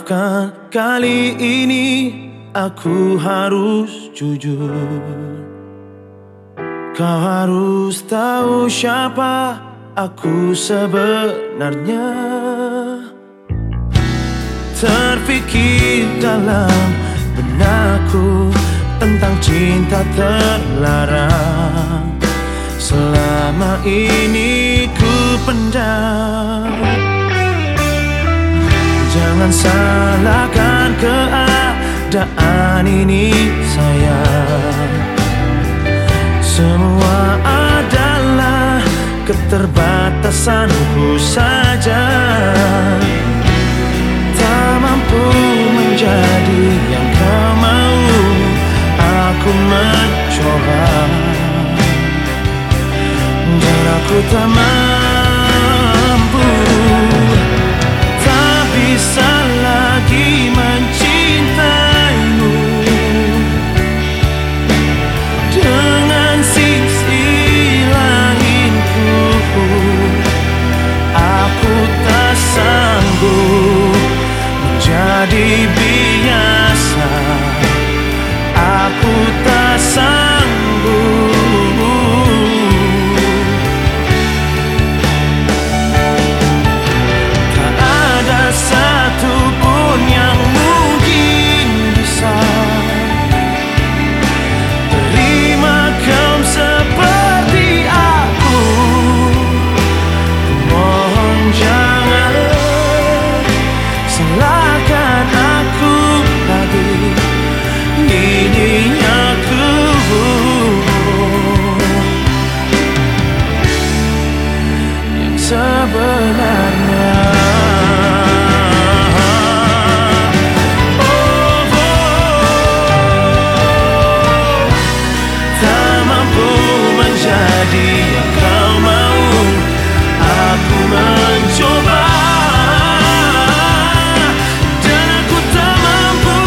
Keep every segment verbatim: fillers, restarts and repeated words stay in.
Maafkan kali ini aku harus jujur. Kau harus tahu siapa aku sebenarnya. Terfikir dalam benakku tentang cinta terlarang. Selama ini ku pendam. Jangan salahkan keadaan ini sayang. Semua adalah keterbatasanku saja. Tak mampu menjadi yang kau mau. Aku mencoba dan aku tak mampu. Tak bisa lagi mencintaimu dengan sisi lainku. Aku tak sanggup menjadi biasa. Aku tak sanggup. Sebenarnya oh, oh, tak mampu menjadi yang kau mau. Aku mencoba dan aku tak mampu.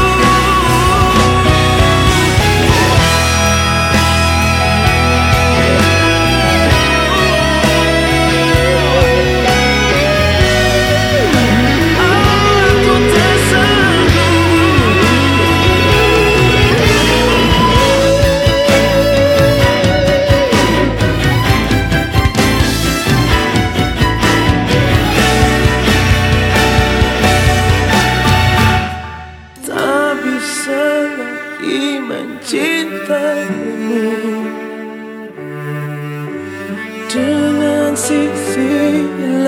Mencintaimu dengan sisi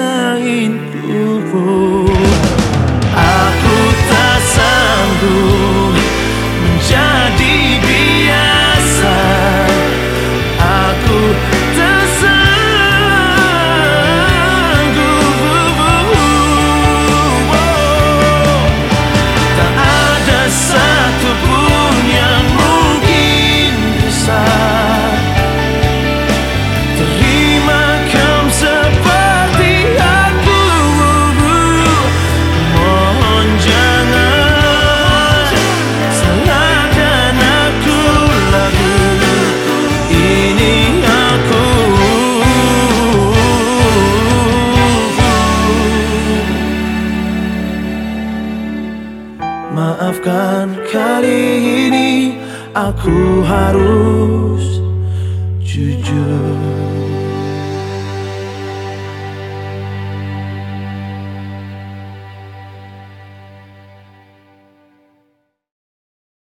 lainku. Aku tak sanggup menjadi biasa. Aku tak sanggup. Tak ada satupun yang terima kau seperti aku. Mohon jangan salahkan aku lagi. Ini aku. Maafkan kali ini aku harus jujur.